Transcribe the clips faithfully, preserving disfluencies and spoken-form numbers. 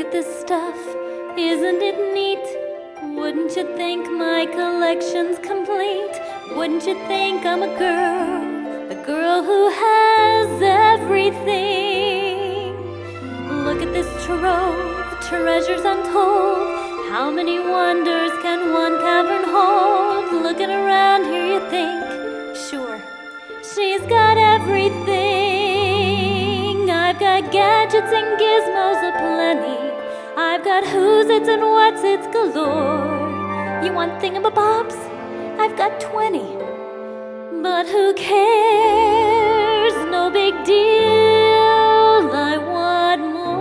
at this stuff, isn't it neat? Wouldn't you think my collection's complete? Wouldn't you think I'm a girl, a girl who has everything? Look at this trove, treasures untold. How many wonders can one cavern hold? Looking around here you think, sure, she's got everything. I've got gadgets and gizmos aplenty. I've got who's its and what's its galore. You want thingamabobs? I've got twenty. But who cares? No big deal. I want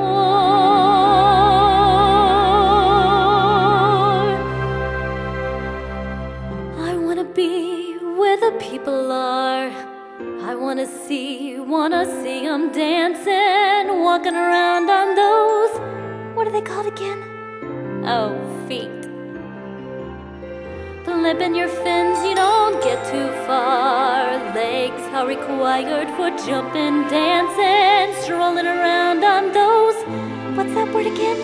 more. I wanna be where the people are. I wanna see, wanna see them dancing, walking around on those, what are they called again? Oh, feet. Flipping your fins, you don't get too far. Legs are required for jumping, dancing, strolling around on those, what's that word again?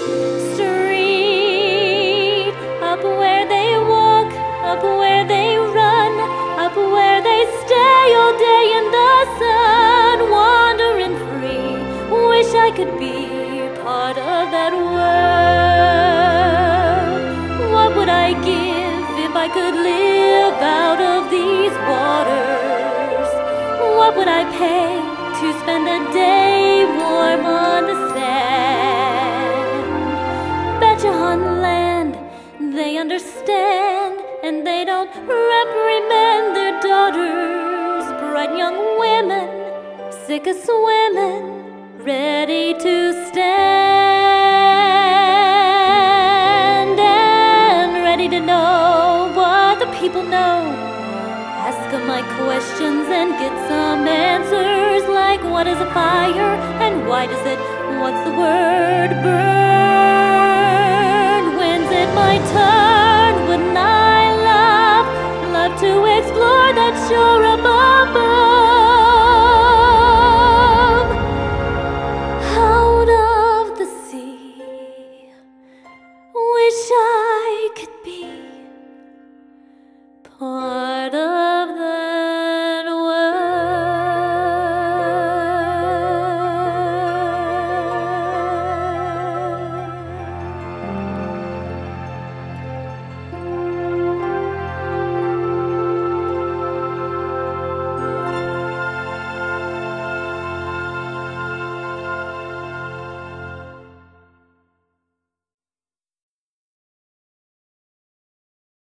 Street. Up where they walk, up where they run, up where they stay all day in the sun, wandering free. Wish I could be part of that world. What would I give if I could live out of these waters? What would I pay to spend a day warm on the sand? Betcha on land they understand, and they don't reprimand their daughters. Bright young women, sick of swimming, ready to stand, and ready to know what the people know. Ask them my questions and get some answers, like what is a fire and why does it, what's the word, burn? When's it my turn? Wouldn't I love, love to explore that shore?